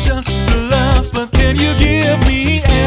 just a laugh, but can you give me